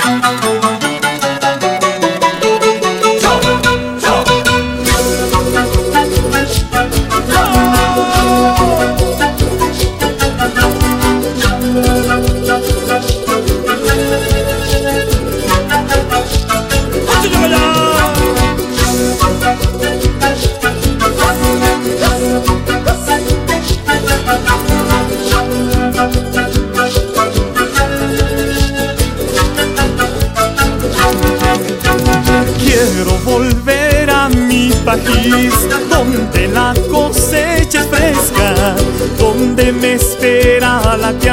Quiero volver a mi país, donde la cosecha es fresca, donde me espera la que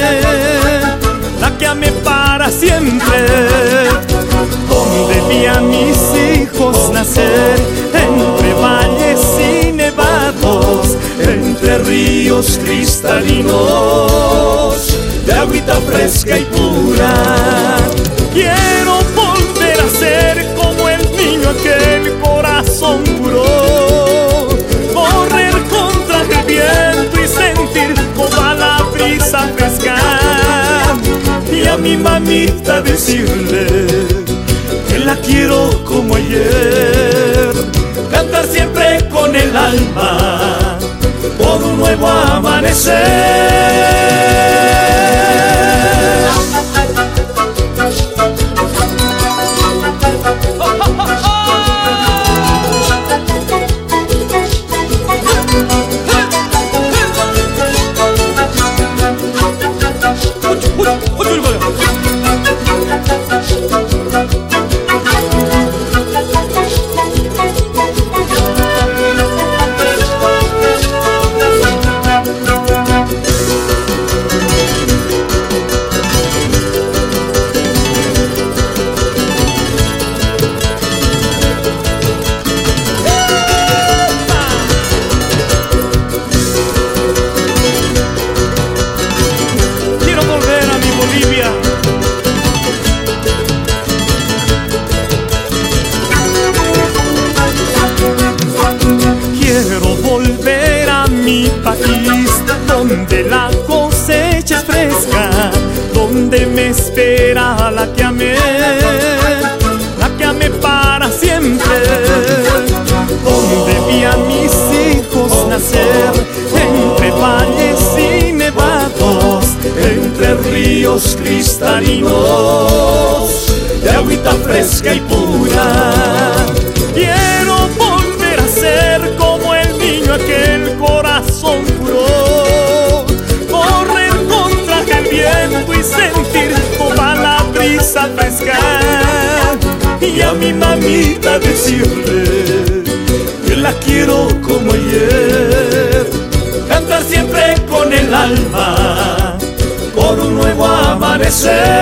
amé para siempre, donde vi a mis hijos nacer, entre valles y nevados, entre ríos cristalinos, de agüita fresca y pura. Quiero volver a ser como el niño aquel corazón puro, correr contra el viento y sentir toda la brisa fresca, y a mi mamita decirle que la quiero como ayer, cantar siempre con el alma por un nuevo amanecer. Quiero volver a mi país, donde la cosecha es fresca, donde me espera la que amé para siempre, donde vi a mis hijos nacer, entre valles y nevados, entre ríos cristalinos, de agüita fresca y pura. Quiero volver a ser como el niño aquel corazón puro, correr contra el viento y sentir toda la brisa fresca, y a mi mamita decirle que la quiero como ayer, cantar siempre con el alma por un nuevo amanecer.